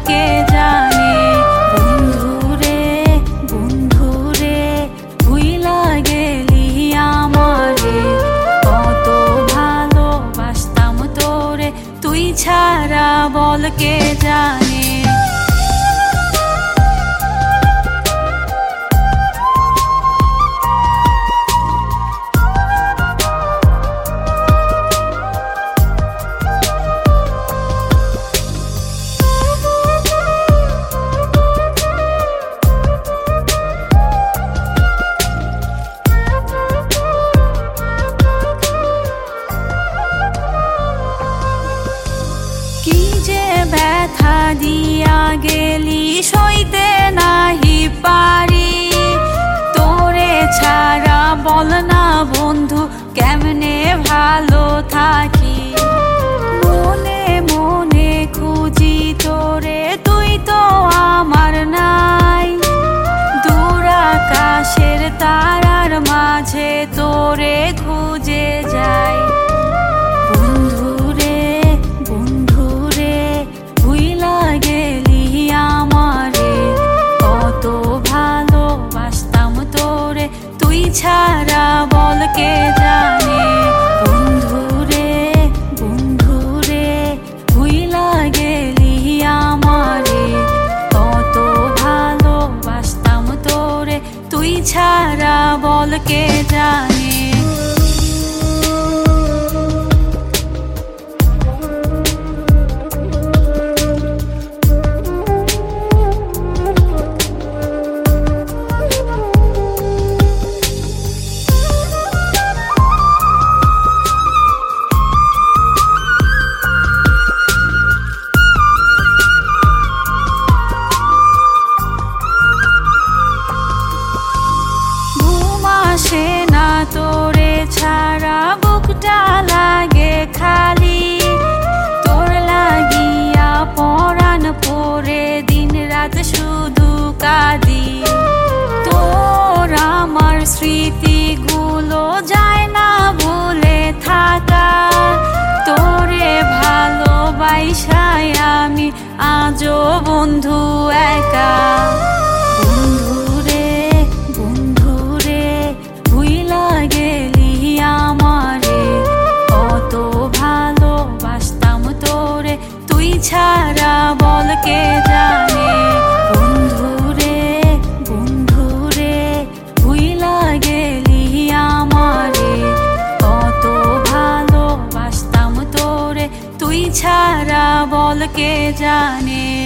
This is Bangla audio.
কে জানে। বন্ধুরে বন্ধুরে ভুইলা গেলি আমারে, কত ভালোবাসতাম তোরে, তুই ছাড়া বল কে জানে। কি যে ব্যথা দিয়া গেলি সইতে নাহি পারি, তোরে ছাড়া বল না বন্ধু কেমনে ভালো থাকি। মনে মনে খুঁজি তোরে, তুই তো আমার নাই, দূর আকাশের তারার মাঝে তোরে খুঁজে যাই। বন্ধুরে বন্ধুরে ভুইলা গেলি আমারে, কত ভালোবাসতাম তোরে, তুই ছাড়া বল কে জানে। বন্ধুরে বন্ধুরে ভুইলা গেলি আমারে, কত ভালোবাসতাম তোরে, তুই ছাড়া বল কে জানে। আসে না তোরে ছাড়া, বুকটা লাগে খালি, তোর লাগিয়া পরাণ পরে দিন রাত শুধু কাঁদি। তোর আমার স্মৃতিগুলো যায় না ভুলে থাকা, তোরে ভালোবাসায় আমি আজও বন্ধু একা। ছাড়া বল কে জানে। বন্ধুরে বন্ধুরে ভুইলা গেলি আমারে, কত ভালোবাসতাম তোরে, তুই ছাড়া বল কে জানে।